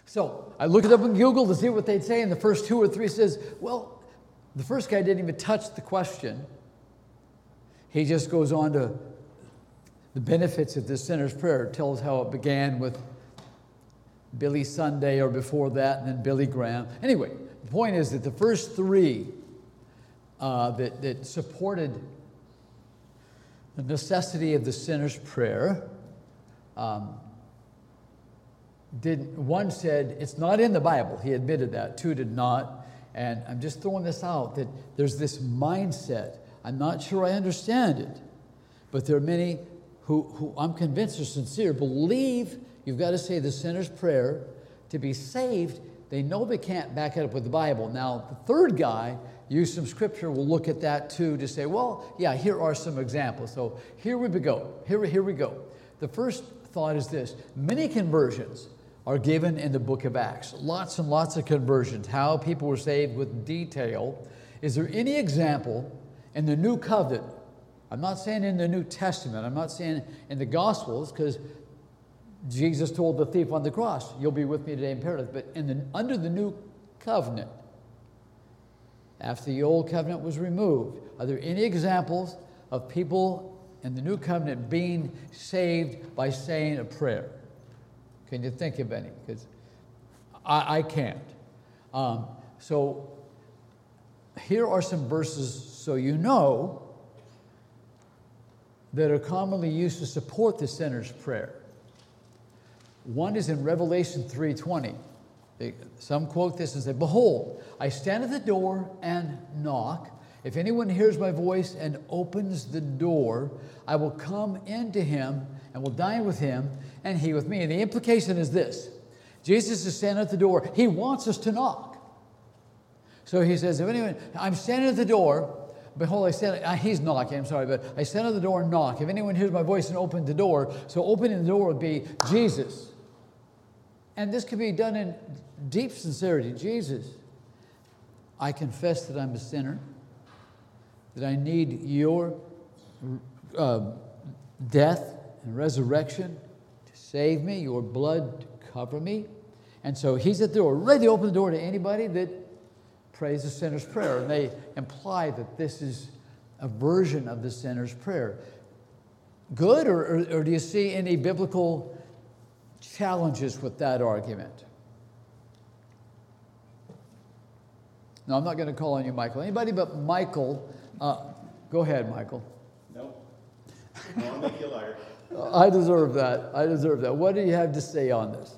So I looked it up on Google to see what they'd say, and the first 2 or 3 says, well, the first guy didn't even touch the question. He just goes on to the benefits of the sinner's prayer. It tells how it began with Billy Sunday or before that, and then Billy Graham. Anyway, the point is that the first 3 that supported the necessity of the sinner's prayer, one said it's not in the Bible. He admitted that. 2 did not. And I'm just throwing this out, that there's this mindset. I'm not sure I understand it, but there are many who I'm convinced are sincere, believe you've got to say the sinner's prayer to be saved. They know they can't back it up with the Bible. Now, the third guy used some scripture. We'll look at that too to say, well, yeah, here are some examples. So here we go. Here we go. The first thought is this. Many conversions are given in the book of Acts. Lots and lots of conversions, how people were saved with detail. Is there any example in the New Covenant? I'm not saying in the New Testament. I'm not saying in the Gospels, because Jesus told the thief on the cross, you'll be with me today in paradise. But under the New Covenant, after the Old Covenant was removed, are there any examples of people in the New Covenant being saved by saying a prayer? Can you think of any? Because I can't. So here are some verses so you know that are commonly used to support the sinner's prayer. One is in Revelation 3:20. Some quote this and say, behold, I stand at the door and knock. If anyone hears my voice and opens the door, I will come into him and will dine with him and he with me. And the implication is this. Jesus is standing at the door. He wants us to knock. So he says, if anyone, I'm standing at the door. Behold, he's knocking, I'm sorry, but I stand at the door and knock. If anyone hears my voice and opens the door, so opening the door would be Jesus. And this can be done in deep sincerity. Jesus, I confess that I'm a sinner, that I need your death and resurrection to save me, your blood to cover me. And so he's at the door, ready to open the door to anybody that prays the sinner's prayer. And they imply that this is a version of the sinner's prayer. Good, or do you see any biblical challenges with that argument? No, I'm not going to call on you, Michael. Anybody but Michael? Go ahead, Michael. No. No, I'll make you a liar. I deserve that. What do you have to say on this?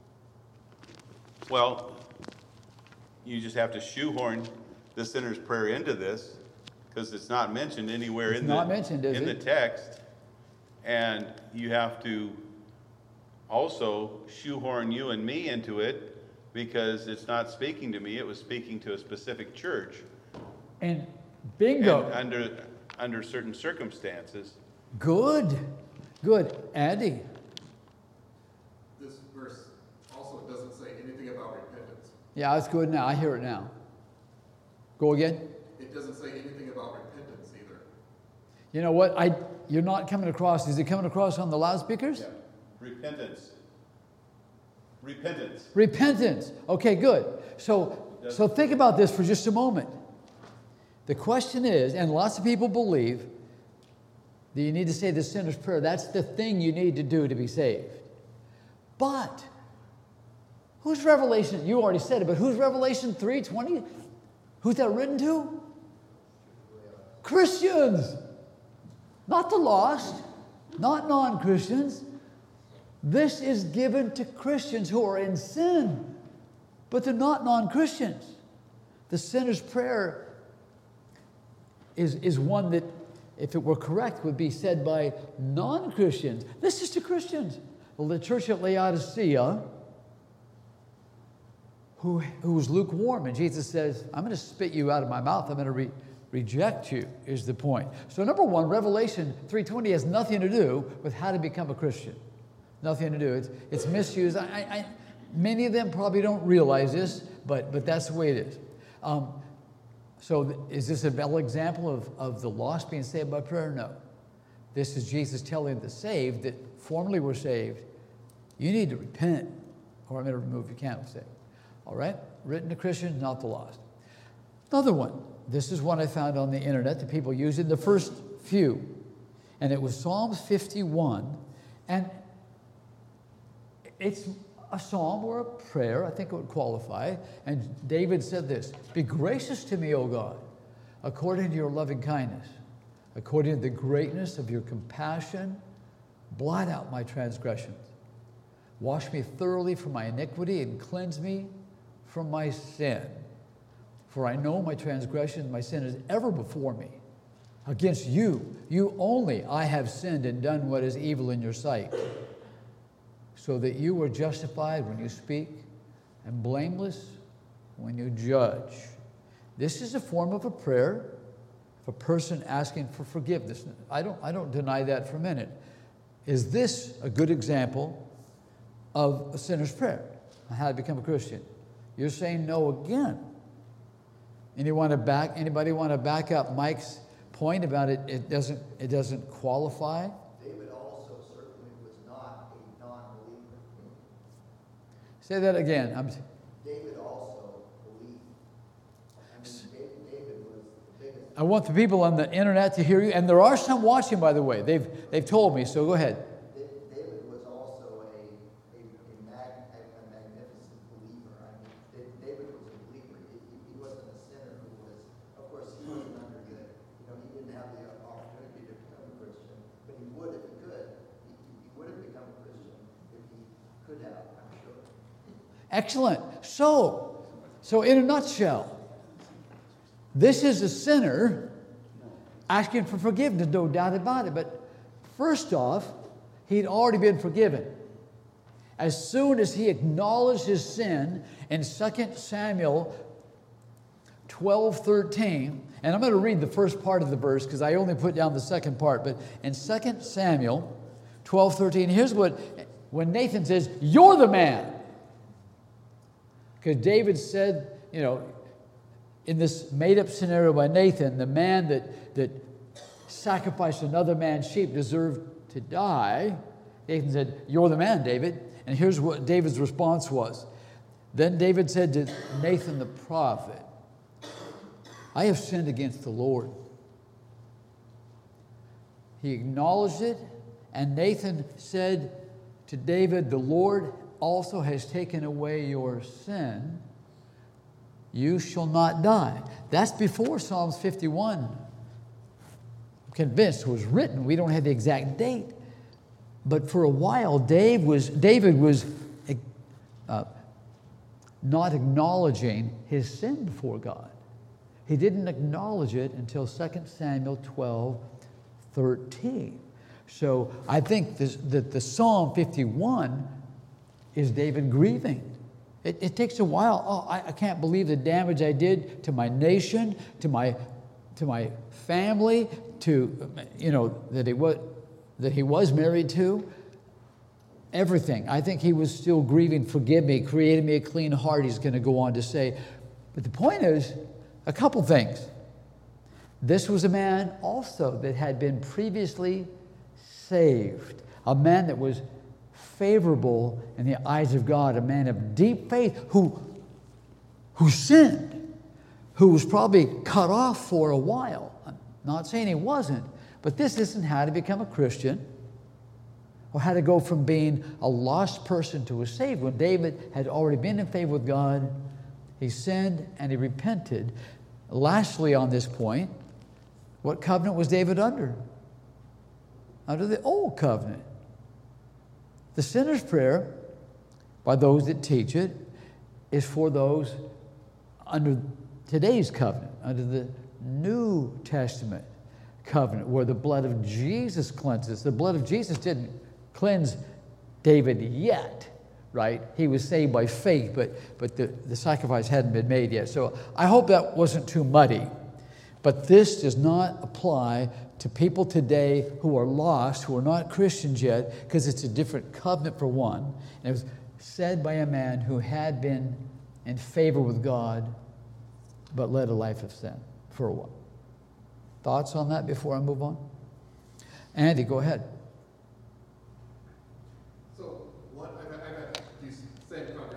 Well, you just have to shoehorn the sinner's prayer into this, because it's not mentioned anywhere in the text. And you have to also shoehorn you and me into it, because it's not speaking to me, it was speaking to a specific church. And bingo. And under certain circumstances. Good. Andy? This verse also doesn't say anything about repentance. Yeah, it's good now. I hear it now. Go again? It doesn't say anything about repentance either. You know what? You're not coming across. Is it coming across on the loudspeakers? Yeah. Repentance. Repentance. Okay, good. So think about this for just a moment. The question is, and lots of people believe that you need to say the sinner's prayer. That's the thing you need to do to be saved. But who's Revelation? You already said it, but who's Revelation 3:20? Who's that written to? Christians. Not the lost, not non-Christians. This is given to Christians who are in sin, but they're not non-Christians. The sinner's prayer is one that, if it were correct, would be said by non-Christians. This is to Christians. Well, the church at Laodicea, who was lukewarm, and Jesus says, I'm going to spit you out of my mouth. I'm going to reject you, is the point. So number one, Revelation 3:20 has nothing to do with how to become a Christian. Nothing to do. It's misused. Many of them probably don't realize this, but that's the way it is. So is this a valid example of the lost being saved by prayer? No. This is Jesus telling the saved that formerly were saved, you need to repent or I'm going to remove your candlestick. All right? Written to Christians, not the lost. Another one. This is one I found on the internet that people use in the first few. And it was Psalms 51. And it's a psalm or a prayer, I think it would qualify. And David said this, "Be gracious to me, O God, according to your loving kindness, according to the greatness of your compassion, blot out my transgressions. Wash me thoroughly from my iniquity and cleanse me from my sin. For I know my transgression, my sin is ever before me. Against you, you only, I have sinned and done what is evil in your sight, so that you are justified when you speak and blameless when you judge." This is a form of a prayer of a person asking for forgiveness. I don't deny that for a minute. Is this a good example of a sinner's prayer on how to become a Christian? You're saying no again. Anybody want to back up Mike's point about it doesn't qualify? David also certainly was not a non-believer. Say that again. David also believed. David was the biggest. I want the people on the internet to hear you, and there are some watching, by the way. They've told me, so go ahead. David was also a magnificent believer. I mean, David was a believer. He wasn't a sinner who was, of course, he wasn't under the, he didn't have the opportunity to become a Christian, but he would if he could. He would have become a Christian if he could have, I'm sure. Excellent. So in a nutshell, this is a sinner asking for forgiveness, no doubt about it. But first off, he'd already been forgiven. As soon as he acknowledged his sin in 2 Samuel 12:13, and I'm going to read the first part of the verse because I only put down the second part, but in 2 Samuel 12:13, here's when Nathan says, "You're the man." Because David said, in this made-up scenario by Nathan, the man that sacrificed another man's sheep deserved to die. Nathan said, "You're the man, David." And here's what David's response was. Then David said to Nathan the prophet, "I have sinned against the Lord." He acknowledged it, and Nathan said to David, "The Lord also has taken away your sin. You shall not die." That's before Psalms 51, I'm convinced, was written. We don't have the exact date. But for a while, David was not acknowledging his sin before God. He didn't acknowledge it until 2 Samuel 12:13. So I think that the Psalm 51 is David grieving. It takes a while. Oh, I can't believe the damage I did to my nation, to my family, to that he was married to. Everything. I think he was still grieving. "Forgive me, created me a clean heart," he's going to go on to say. But the point is, a couple things. This was a man also that had been previously saved, a man that was favorable in the eyes of God, a man of deep faith who sinned, who was probably cut off for a while. I'm not saying he wasn't, but this isn't how to become a Christian or how to go from being a lost person to a saved one. David had already been in favor with God. He sinned and he repented. Lastly, on this point, what covenant was David under? Under the old covenant. The sinner's prayer, by those that teach it, is for those under today's covenant, under the New Testament covenant, where the blood of Jesus cleanses. The blood of Jesus didn't cleanse David yet, right? He was saved by faith, but the sacrifice hadn't been made yet. So I hope that wasn't too muddy. But this does not apply to people today who are lost, who are not Christians yet, because it's a different covenant for one. And it was said by a man who had been in favor with God, but led a life of sin for a while. Thoughts on that before I move on? Andy, go ahead. So, I've had these same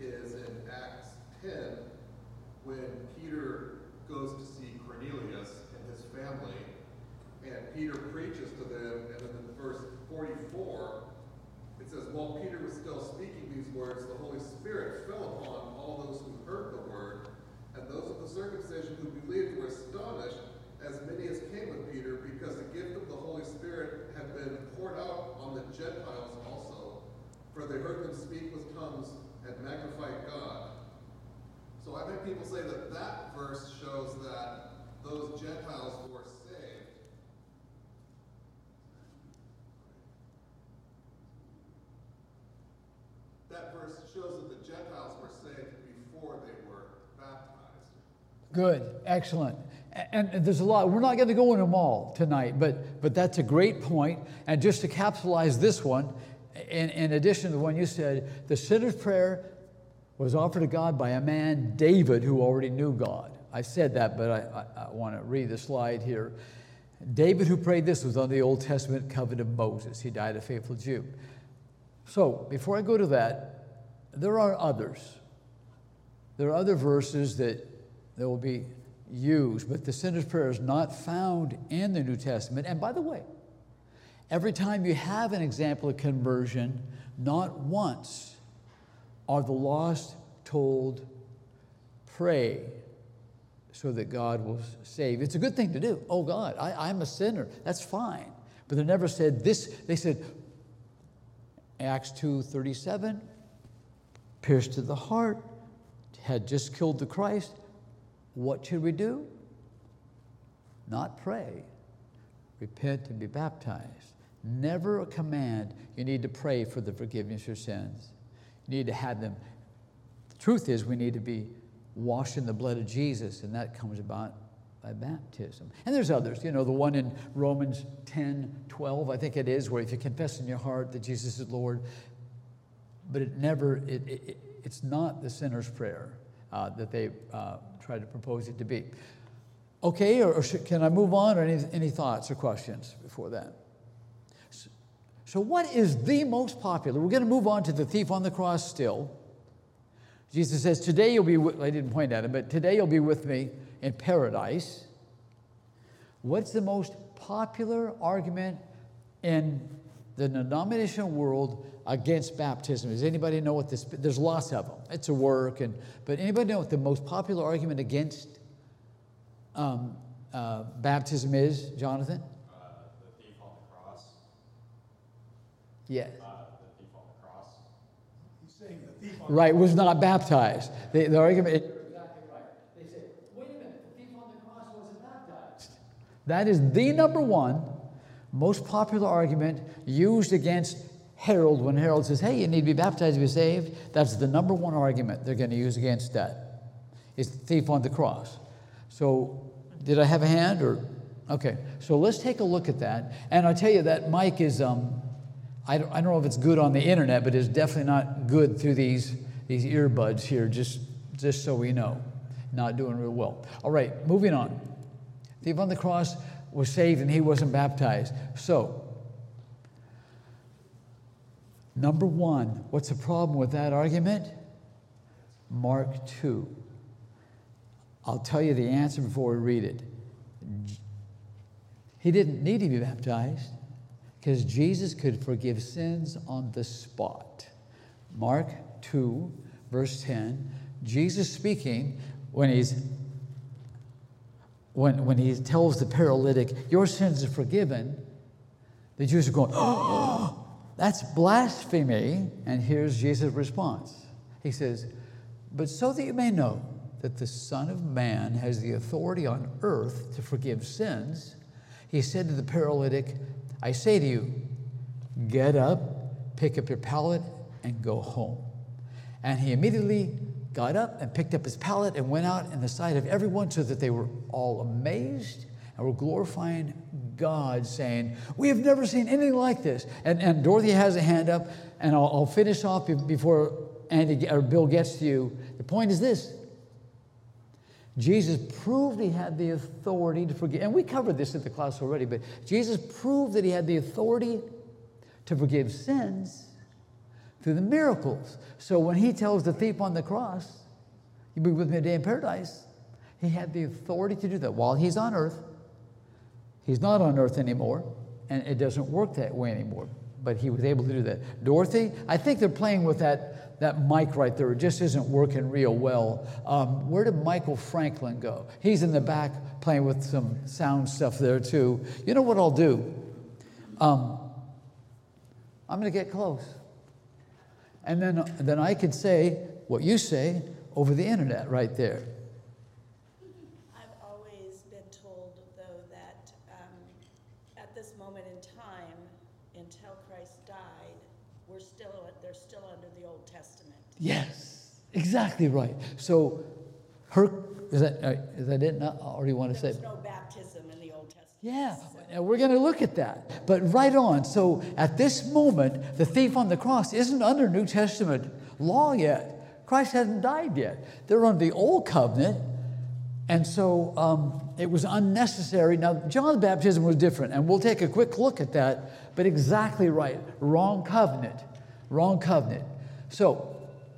is in Acts 10, when Peter goes to see Cornelius and his family, and Peter preaches to them, and then in verse 44, it says, while Peter was still speaking these words, the Holy Spirit fell upon all those who heard the word, and those of the circumcision who believed were astonished, as many as came with Peter, because the gift of the Holy Spirit had been poured out on the Gentiles also, for they heard them speak with tongues and magnify God. So I've had people say that that verse shows that those Gentiles were saved. That verse shows that the Gentiles were saved before they were baptized. Good, excellent. And there's a lot. We're not going to go into them all tonight, but that's a great point. And just to capsulize this one, in addition to the one you said, the sinner's prayer was offered to God by a man, David, who already knew God. I said that, but I want to read the slide here. David, who prayed this, was on the Old Testament covenant of Moses. He died a faithful Jew. So before I go to that, there are others. There are other verses that will be used, but the sinner's prayer is not found in the New Testament. And by the way, every time you have an example of conversion, not once are the lost told, pray so that God will save. It's a good thing to do. Oh God, I'm a sinner. That's fine. But they never said this. They said, Acts 2:37, pierced to the heart, had just killed the Christ. What should we do? Not pray. Repent and be baptized. Never a command. You need to pray for the forgiveness of your sins. You need to have them. The truth is, we need to be washed in the blood of Jesus, and that comes about by baptism. And there's others. You know, the one in Romans 10:12, I think it is, where if you confess in your heart that Jesus is Lord, but it's not the sinner's prayer that they try to propose it to be. Okay, or can I move on, or any thoughts or questions before that? So what is the most popular? We're going to move on to the thief on the cross still. Jesus says, today you'll be I didn't point at him, but today you'll be with me in paradise. What's the most popular argument in the denominational world against baptism? Does anybody know what this? There's lots of them. It's a work, but anybody know what the most popular argument against baptism is, Jonathan? The thief on the cross. Yeah. The thief on the cross. He's saying the thief on Right, was not baptized. The argument. You're exactly right. They say, wait a minute, the thief on the cross wasn't baptized. That is the number one most popular argument used against Harold when Harold says, hey, you need to be baptized to be saved. That's the number one argument they're going to use against that. Is the thief on the cross. So did I have a hand? Okay, so let's take a look at that. And I'll tell you that mic is, I don't know if it's good on the internet, but it's definitely not good through these earbuds here, just so we know. Not doing real well. All right, moving on. Thief on the cross was saved and he wasn't baptized. So, number one, what's the problem with that argument? Mark 2. I'll tell you the answer before we read it. He didn't need to be baptized because Jesus could forgive sins on the spot. Mark 2, verse 10, Jesus speaking when he tells the paralytic, your sins are forgiven, the Jews are going, oh, that's blasphemy. And here's Jesus' response. He says, but so that you may know that the Son of Man has the authority on earth to forgive sins, he said to the paralytic, I say to you, get up, pick up your pallet, and go home. And he immediately got up and picked up his pallet and went out in the sight of everyone, so that they were all amazed and were glorifying God, saying, we have never seen anything like this. And Dorothy has a hand up, and I'll finish off before Andy or Bill gets to you. The point is this. Jesus proved he had the authority to forgive. And we covered this at the class already, but Jesus proved that he had the authority to forgive sins through the miracles. So when he tells the thief on the cross, you'll be with me today in paradise, he had the authority to do that while he's on earth. He's not on earth anymore, and it doesn't work that way anymore. But he was able to do that. Dorothy, I think they're playing with that mic right there. It just isn't working real well. Where did Michael Franklin go? He's in the back playing with some sound stuff there too. You know what I'll do? I'm going to get close. And then I could say what you say over the internet right there. I've always been told, though, that at this moment in time, until Christ died, they're still under the Old Testament. Yes, exactly right. So, is that it? Or do you want to say? There's no baptism in the Old Testament. Yeah, and we're going to look at that. But right on. So at this moment, the thief on the cross isn't under New Testament law yet. Christ hasn't died yet. They're under the Old Covenant. And so it was unnecessary. Now, John's baptism was different, and we'll take a quick look at that. But exactly right. Wrong covenant. Wrong covenant. So,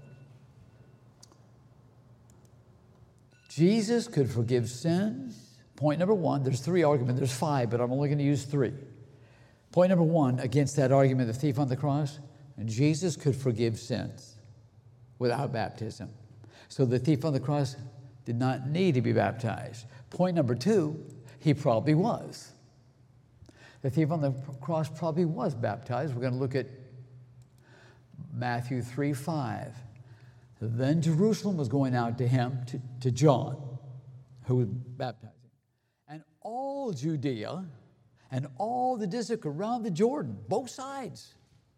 Jesus could forgive sins. Point number one, there's three arguments. There's five, but I'm only going to use three. Point number one, against that argument, the thief on the cross, Jesus could forgive sins without baptism. So the thief on the cross did not need to be baptized. Point number two, he probably was. The thief on the cross probably was baptized. We're going to look at Matthew 3:5. Then Jerusalem was going out to him, to John, who was baptizing. And all Judea and all the district around the Jordan, both sides,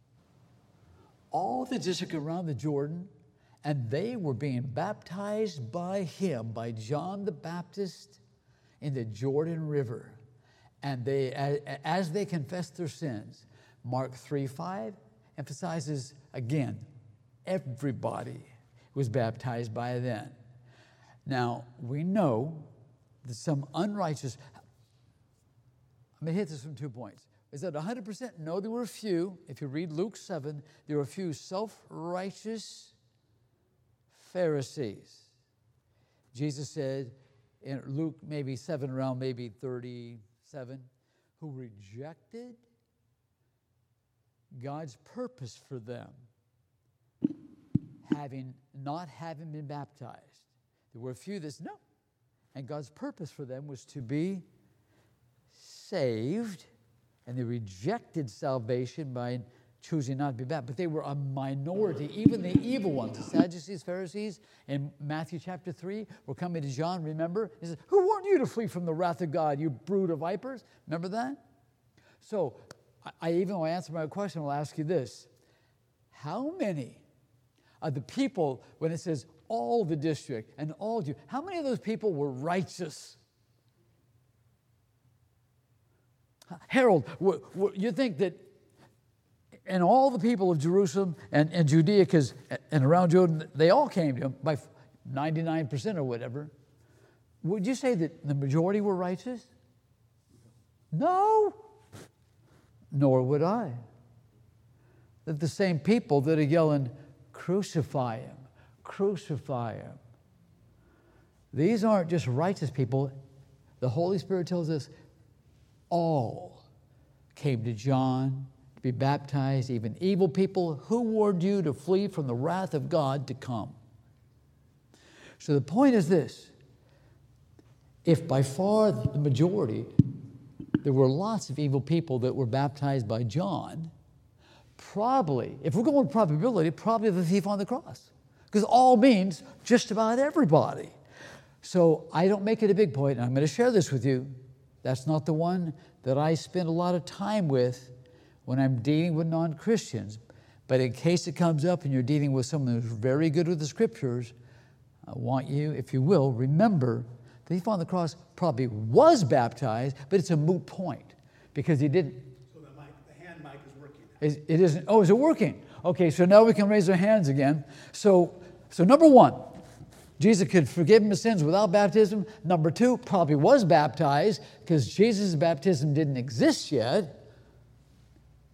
all the district around the Jordan, and they were being baptized by him, by John the Baptist, in the Jordan River. And they, as they confessed their sins, Mark 3:5 emphasizes again, everybody was baptized by then. Now, we know that some unrighteous, I'm going to hit this from 2 points. Is that 100%? No, there were a few. If you read Luke 7, there were a few self-righteous Pharisees. Jesus said in Luke maybe 7, around maybe 37, who rejected God's purpose for them, not having been baptized. There were a few that said no. And God's purpose for them was to be saved, and they rejected salvation by choosing not to be baptized. But they were a minority, even the evil ones, the Sadducees, Pharisees. In Matthew chapter 3, we're coming to John, remember? He says, who warned you to flee from the wrath of God, you brood of vipers? Remember that? So, even though I answer my question, I'll ask you this. How many of the people, when it says all the district and all Jew, how many of those people were righteous? Harold, you think that and all the people of Jerusalem and Judea, and around Jordan, they all came to him by 99% or whatever. Would you say that the majority were righteous? No. Nor would I. That the same people that are yelling, crucify him, crucify him. These aren't just righteous people. The Holy Spirit tells us all came to John to be baptized, even evil people. Who warned you to flee from the wrath of God to come? So the point is this. If by far the majority, there were lots of evil people that were baptized by John, probably, if we're going with probability, probably the thief on the cross. Because all means just about everybody. So I don't make it a big point, and I'm going to share this with you. That's not the one that I spend a lot of time with when I'm dealing with non-Christians. But in case it comes up and you're dealing with someone who's very good with the Scriptures, I want you, if you will, remember the thief on the cross probably was baptized, but it's a moot point because he didn't. So the hand mic is working. It isn't. Oh, is it working? Okay, so now we can raise our hands again. So number one, Jesus could forgive him his sins without baptism. Number two, probably was baptized because Jesus' baptism didn't exist yet.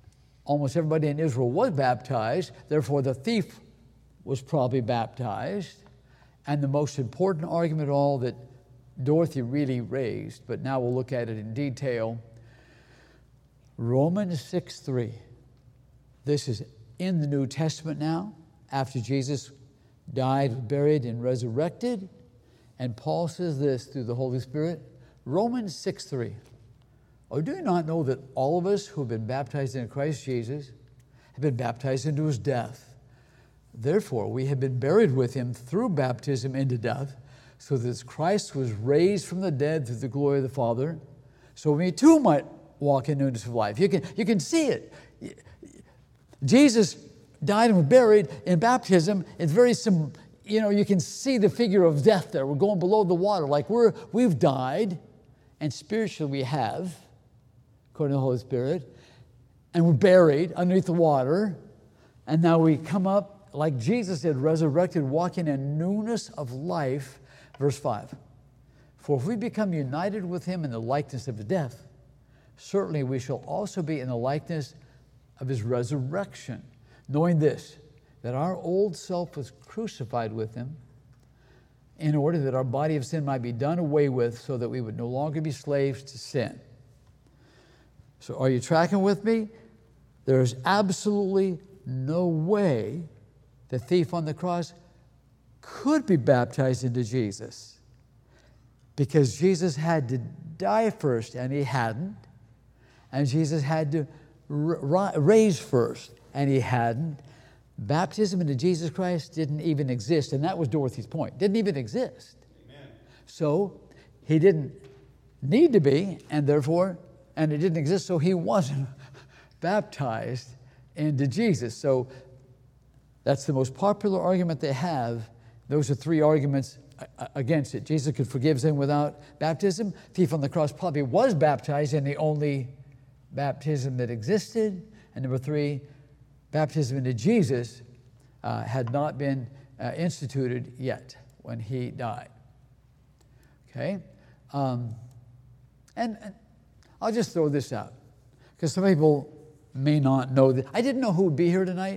almost everybody in Israel was baptized. Therefore, the thief was probably baptized. And the most important argument of all that Dorothy really raised, but now we'll look at it in detail, Romans 6:3. This is in the New Testament now, after Jesus died, buried, and resurrected. And Paul says this through the Holy Spirit, Romans 6:3. Or do you not know that all of us who have been baptized in Christ Jesus have been baptized into his death? Therefore, we have been buried with him through baptism into death, so that as Christ was raised from the dead through the glory of the Father, so we too might walk in newness of life. You can see it. Jesus died and was buried in baptism. It's very simple. You can see the figure of death there. We're going below the water, like we've died, and spiritually we have, according to the Holy Spirit, and we're buried underneath the water, and now we come up like Jesus did, resurrected, walking in newness of life. Verse 5, for if we become united with him in the likeness of his death, certainly we shall also be in the likeness of his resurrection, knowing this, that our old self was crucified with him in order that our body of sin might be done away with, so that we would no longer be slaves to sin. So are you tracking with me? There's absolutely no way the thief on the cross could be baptized into Jesus, because Jesus had to die first, and he hadn't, and Jesus had to raise first, and he hadn't. Baptism into Jesus Christ didn't even exist, and that was Dorothy's point. Didn't even exist. Amen. So he didn't need to be, and therefore, and it didn't exist, so he wasn't baptized into Jesus. So that's the most popular argument they have. Those are three arguments against it. Jesus could forgive sin without baptism. Thief on the cross probably was baptized in the only baptism that existed. And number three, baptism into Jesus had not been instituted yet when he died. Okay? And I'll just throw this out, because some people may not know that. I didn't know who would be here tonight.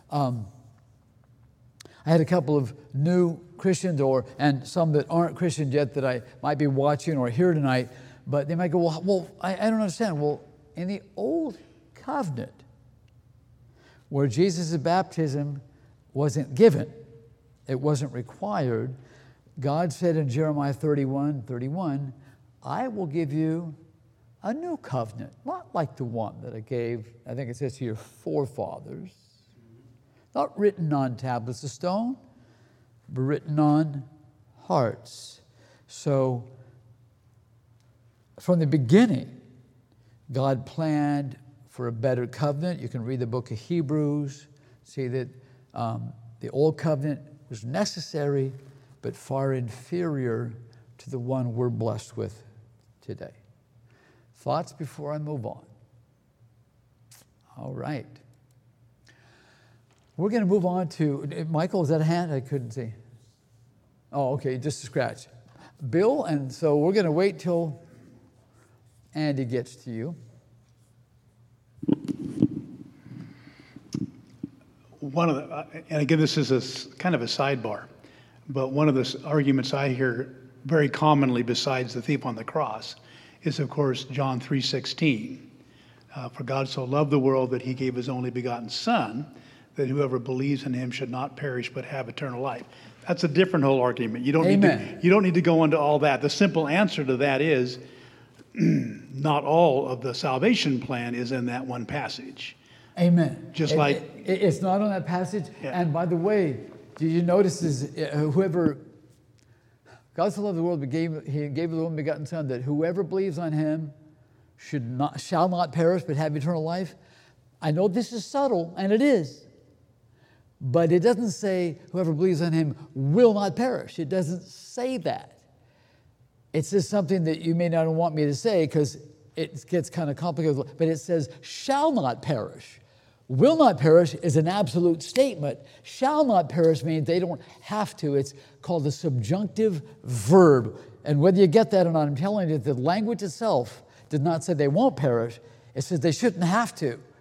I had a couple of new Christians and some that aren't Christians yet that I might be watching or here tonight, but they might go, well, I don't understand. Well, in the Old Covenant, where Jesus' baptism wasn't given, it wasn't required, God said in Jeremiah 31:31, I will give you a new covenant, not like the one that I gave, I think it says to your forefathers, not written on tablets of stone, but written on hearts. So, from the beginning, God planned for a better covenant. You can read the book of Hebrews, see that the old covenant was necessary, but far inferior to the one we're blessed with today. Thoughts before I move on? All right. We're going to move on to, Michael, is that a hand? I couldn't see. Oh, okay, just a scratch. Bill, and so we're going to wait till Andy gets to you. One of the, and again, this is kind of a sidebar, but one of the arguments I hear very commonly besides the thief on the cross is, of course, John 3:16. For God so loved the world that he gave his only begotten Son, that whoever believes in him should not perish but have eternal life. That's a different whole argument. You don't need to go into all that. The simple answer to that is not all of the salvation plan is in that one passage. Amen. Just it's not on that passage. Yeah. And by the way, did you notice whoever God so loved the world, he gave the only begotten Son, that whoever believes on him shall not perish but have eternal life. I know this is subtle, and it is. But it doesn't say whoever believes on him will not perish. It doesn't say that. It says something that you may not want me to say because it gets kind of complicated. But it says shall not perish. Will not perish is an absolute statement. Shall not perish means they don't have to. It's called the subjunctive verb. And whether you get that or not, I'm telling you, the language itself did not say they won't perish. It says they shouldn't have to.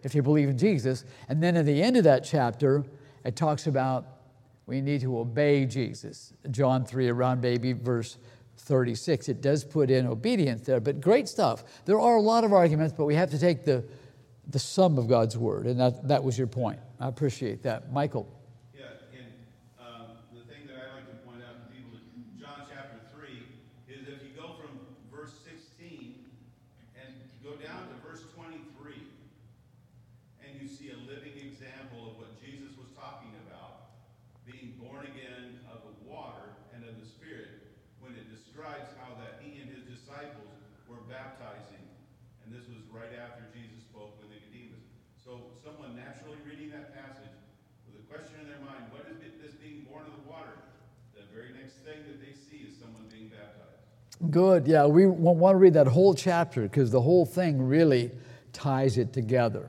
if you believe in Jesus. And then at the end of that chapter, it talks about we need to obey Jesus. John 3, around maybe verse 36. It does put in obedience there, but great stuff. There are a lot of arguments, but we have to take the sum of God's word, and that was your point. I appreciate that. Michael. Yeah, and the thing that I like to point out to people is John chapter 3 is if you go from verse 16 and go down to verse 23, and you see a living example of what Jesus was talking about, being born again of the water and of the Spirit, when it describes how that he and his disciples were baptizing. And this was right after Jesus spoke with Nicodemus. So someone naturally reading that passage with a question in their mind, what is this being born of the water? The very next thing that they see is someone being baptized. Good. Yeah, we want to read that whole chapter because the whole thing really ties it together.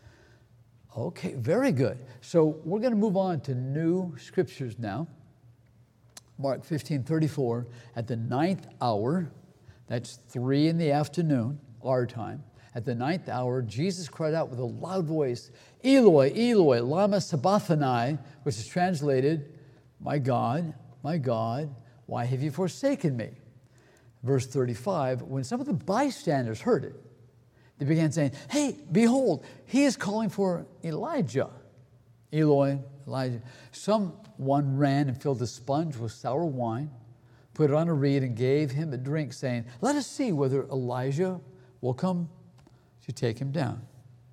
Okay, very good. So we're going to move on to new scriptures now. Mark 15:34, at the 9th hour, that's 3 in the afternoon, our time. At the 9th hour, Jesus cried out with a loud voice, Eloi, Eloi, lama sabachthani, which is translated, my God, why have you forsaken me? Verse 35, when some of the bystanders heard it, they began saying, hey, behold, he is calling for Elijah. Eloi, Elijah. Someone ran and filled a sponge with sour wine, put it on a reed and gave him a drink, saying, let us see whether Elijah will come to take him down.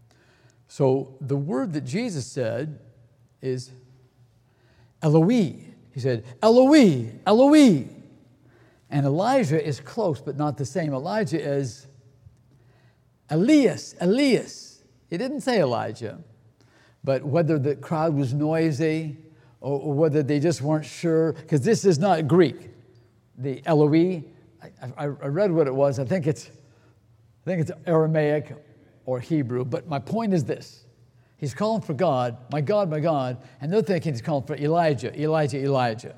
So the word that Jesus said is Eloi. He said, Eloi, Eloi. And Elijah is close, but not the same. Elijah is Elias, Elias. He didn't say Elijah. But whether the crowd was noisy or whether they just weren't sure, because this is not Greek. The Eloi, I read what it was. I think it's Aramaic or Hebrew. But my point is this. He's calling for God, my God, and they're thinking he's calling for Elijah, Elijah, Elijah.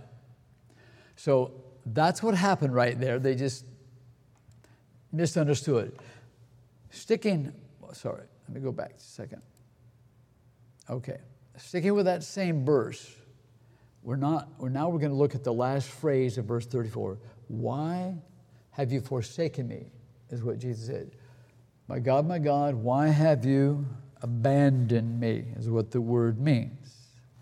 So that's what happened right there. They just misunderstood. Let me go back a second. Okay, sticking with that same verse, we're going to look at the last phrase of verse 34. Why have you forsaken me, is what Jesus said. My God, why have you abandoned me, is what the word means.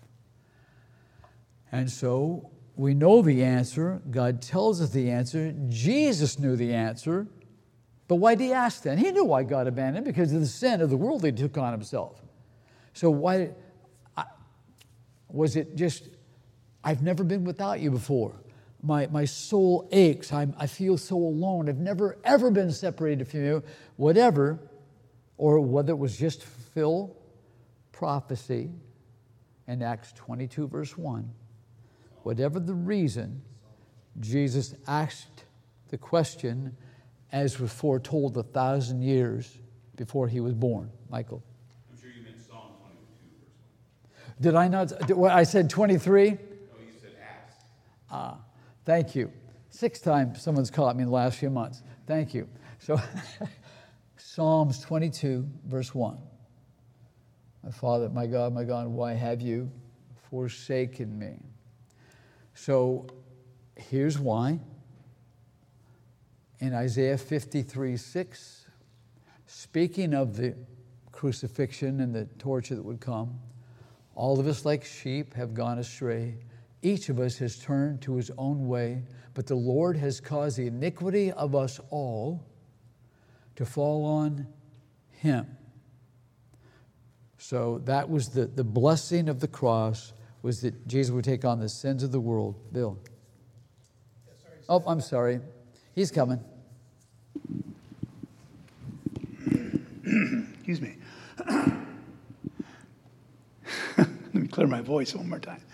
And so we know the answer. God tells us the answer. Jesus knew the answer. But why did he ask then? He knew why God abandoned him, because of the sin of the world he took on himself. So why was it just, I've never been without you before. My soul aches. I feel so alone. I've never, ever been separated from you. Whatever, or whether it was just fulfill prophecy in Acts 22, verse 1. Whatever the reason, Jesus asked the question as was foretold 1,000 years before he was born. Michael. I'm sure you meant Psalm 22, verse 1. Did I not? I said 23? No, you said Acts. Thank you. 6 times someone's caught me in the last few months. Thank you. So, Psalms 22, verse 1. My Father, my God, why have you forsaken me? So, here's why. In Isaiah 53:6, speaking of the crucifixion and the torture that would come, all of us like sheep have gone astray. Each of us has turned to his own way, but the Lord has caused the iniquity of us all to fall on him. So that was the blessing of the cross, was that Jesus would take on the sins of the world. Bill. Oh, I'm sorry. He's coming. Excuse me. Let me clear my voice one more time.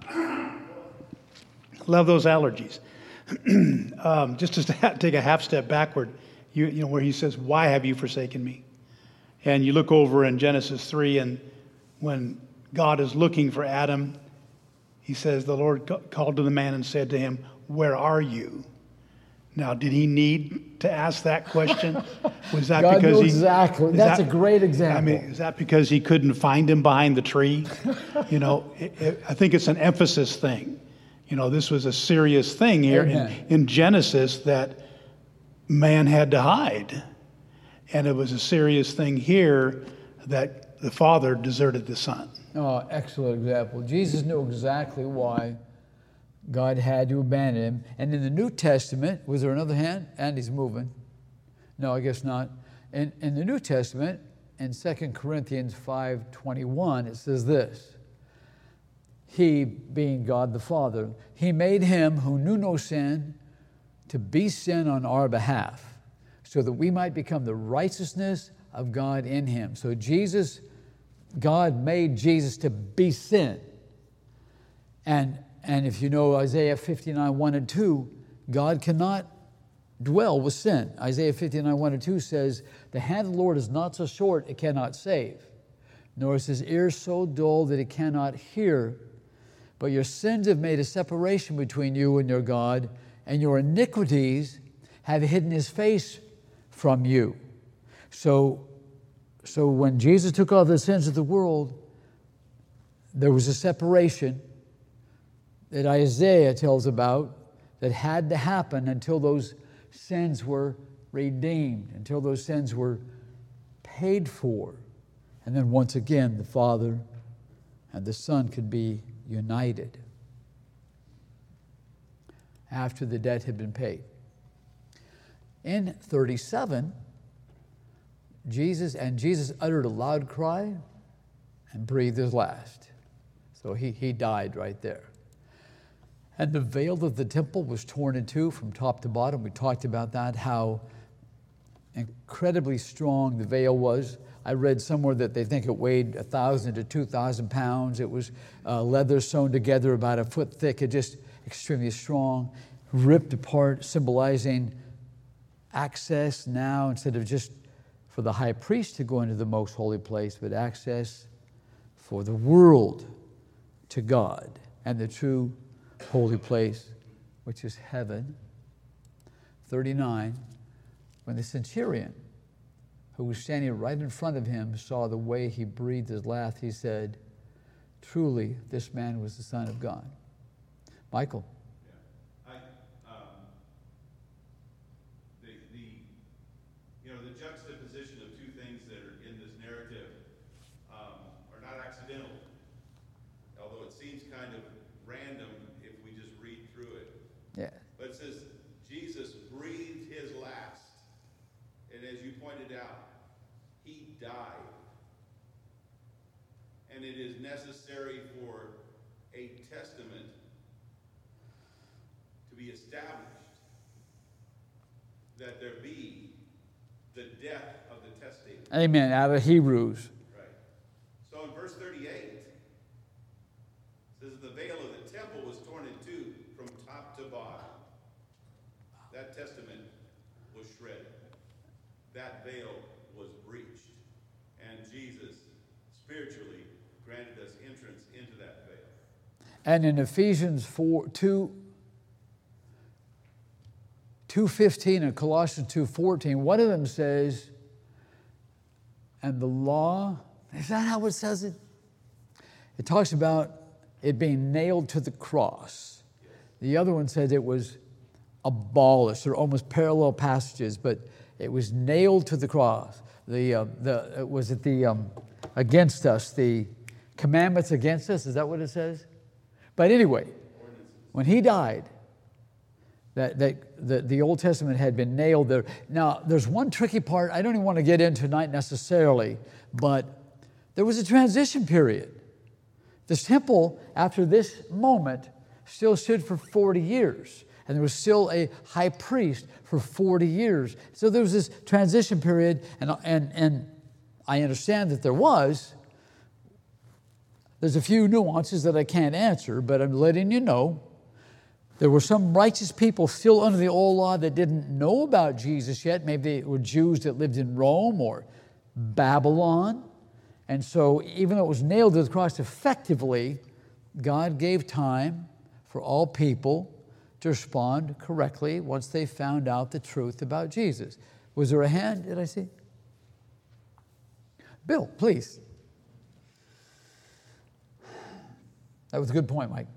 Love those allergies. Just to take a half step backward, you know, where he says, why have you forsaken me? And you look over in Genesis 3, and when God is looking for Adam, he says, the Lord called to the man and said to him, where are you? Now, did he need to ask that question? Was that God because knew he exactly. That's a great example. I mean, is that because he couldn't find him behind the tree? You know, I think it's an emphasis thing. You know, this was a serious thing here in Genesis that man had to hide. And it was a serious thing here that the father deserted the son. Oh, excellent example. Jesus knew exactly why God had to abandon him. And in the New Testament, was there another hand? Andy's moving. No, I guess not. In the New Testament, in 2 Corinthians 5:21, it says this: He, being God the Father, He made Him who knew no sin to be sin on our behalf, so that we might become the righteousness of God in Him. So God made Jesus to be sin. And if you know Isaiah 59:1-2, God cannot dwell with sin. Isaiah 59:1-2 says, the hand of the Lord is not so short it cannot save, nor is His ear so dull that it cannot hear. But your sins have made a separation between you and your God, and your iniquities have hidden His face from you. So when Jesus took all the sins of the world, there was a separation that Isaiah tells about that had to happen until those sins were redeemed, until those sins were paid for. And then once again, the Father and the Son could be united after the debt had been paid. In 37, Jesus uttered a loud cry and breathed his last. So he died right there. And the veil of the temple was torn in two from top to bottom. We talked about that, how incredibly strong the veil was. I read somewhere that they think it weighed 1,000 to 2,000 pounds. It was leather sewn together about a foot thick. It just extremely strong, ripped apart, symbolizing access now, instead of just for the high priest to go into the most holy place, but access for the world to God and the true holy place, which is heaven. 39, when the centurion, who was standing right in front of him, saw the way he breathed his last, he said, truly, this man was the Son of God. Michael. The juxtaposition of two things that are in this narrative are not accidental, although it seems kind of random if we just read through it. Yeah. But it says Jesus breathed his last, and as you pointed out, he died. And it is necessary for a testament to be established that there be the death of the testator. Amen. Out of Hebrews. Right. So in verse 38, it says the veil of the temple was torn in two from top to bottom. That testament was shredded. That veil was breached. And Jesus spiritually granted us entrance into that veil. And in Ephesians 2:15 and Colossians 2:14, one of them says, and the law, is that how it says it? It talks about it being nailed to the cross. The other one says it was abolished. They're almost parallel passages, but it was nailed to the cross. Against us, the commandments against us, is that what it says? But anyway, when he died, the Old Testament had been nailed there. Now, there's one tricky part I don't even want to get into tonight necessarily, but there was a transition period. This temple, after this moment, still stood for 40 years, and there was still a high priest for 40 years. So there was this transition period, and I understand that there's a few nuances that I can't answer, but I'm letting you know. There were some righteous people still under the old law that didn't know about Jesus yet. Maybe they were Jews that lived in Rome or Babylon. And so even though it was nailed to the cross effectively, God gave time for all people to respond correctly once they found out the truth about Jesus. Was there a hand? Did I see? Bill, please. That was a good point, Mike.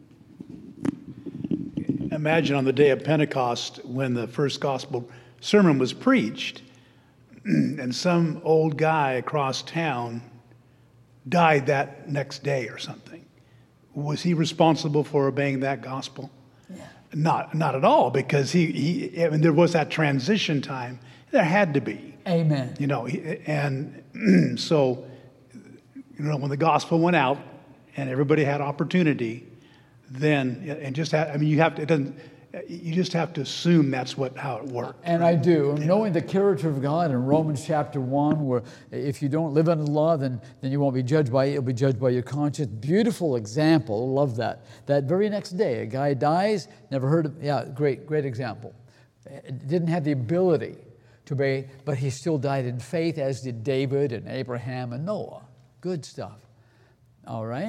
Imagine on the day of Pentecost when the first gospel sermon was preached and some old guy across town died that next day or something. Was he responsible for obeying that gospel? Yeah. Not at all, because I mean, there was that transition time. There had to be. Amen. You know, and so, you know, when the gospel went out and everybody had opportunity, then, and just have, I mean, you just have to assume that's how it worked. And I do. Knowing the character of God in Romans chapter 1, where if you don't live under the law, then you won't be judged by it. You'll be judged by your conscience. Beautiful example. Love that. That very next day, a guy dies. Never heard of. Yeah, great example. Didn't have the ability to obey, but he still died in faith, as did David and Abraham and Noah. Good stuff. All right.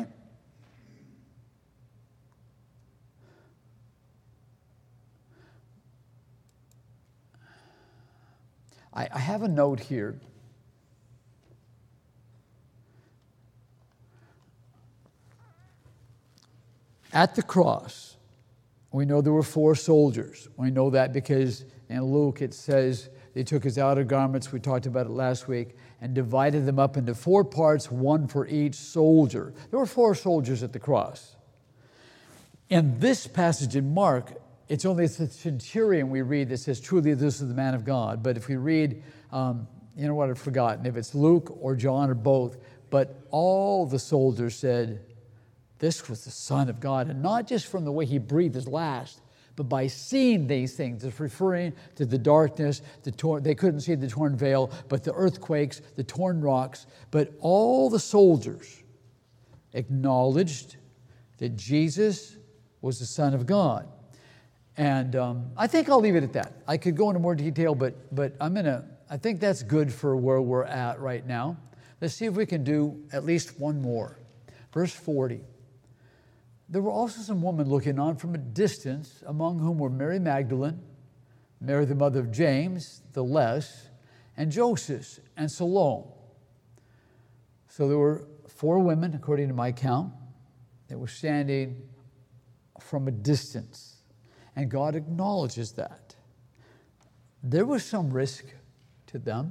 I have a note here. At the cross, we know there were 4 soldiers. We know that because in Luke it says they took his outer garments, we talked about it last week, and divided them up into 4 parts, 1 for each soldier. There were 4 soldiers at the cross. In this passage in Mark, it's only the centurion we read that says, truly this is the man of God. But if we read, you know what, I've forgotten, if it's Luke or John or both, but all the soldiers said, this was the Son of God. And not just from the way he breathed his last, but by seeing these things. It's referring to the darkness, they couldn't see the torn veil, but the earthquakes, the torn rocks. But all the soldiers acknowledged that Jesus was the Son of God. And I think I'll leave it at that. I could go into more detail, but I think that's good for where we're at right now. Let's see if we can do at least one more. Verse 40. There were also some women looking on from a distance, among whom were Mary Magdalene, Mary the mother of James, the Less, and Joseph, and Salome. So there were 4 women, according to my count, that were standing from a distance. And God acknowledges that. There was some risk to them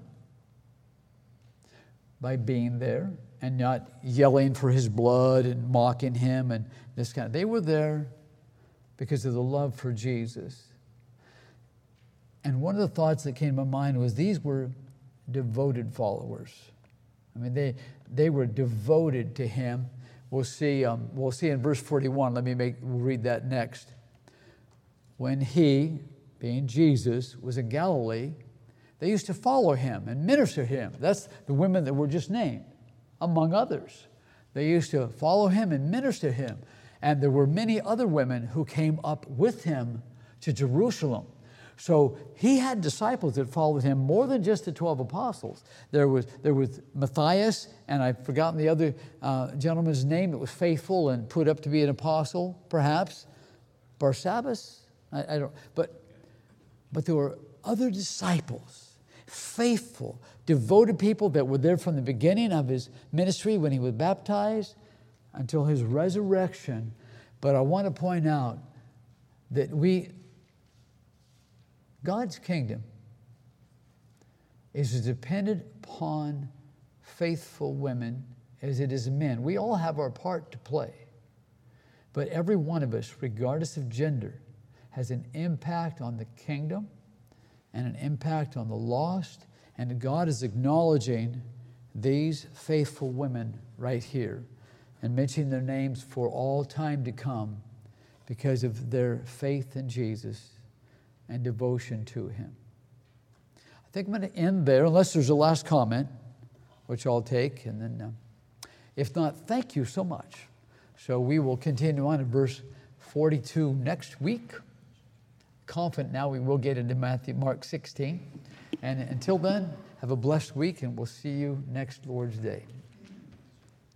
by being there and not yelling for his blood and mocking him and this kind of. They were there because of the love for Jesus. And one of the thoughts that came to my mind was these were devoted followers. I mean, they were devoted to him. We'll see in verse 41. We'll read that next. When he, being Jesus, was in Galilee, they used to follow him and minister to him. That's the women that were just named, among others. They used to follow him and minister to him. And there were many other women who came up with him to Jerusalem. So he had disciples that followed him, more than just the 12 apostles. There was Matthias, and I've forgotten the other gentleman's name that was faithful and put up to be an apostle, perhaps. Barsabbas? I don't, but there were other disciples, faithful, devoted people that were there from the beginning of his ministry when he was baptized until his resurrection. But I want to point out that God's kingdom is as dependent upon faithful women as it is men. We all have our part to play. But every one of us, regardless of gender, has an impact on the kingdom and an impact on the lost. And God is acknowledging these faithful women right here and mentioning their names for all time to come because of their faith in Jesus and devotion to him. I think I'm going to end there, unless there's a last comment, which I'll take. And then, if not, thank you so much. So we will continue on in verse 42 next week. Confident now we will get into Mark 16. And until then, have a blessed week, and we'll see you next Lord's Day.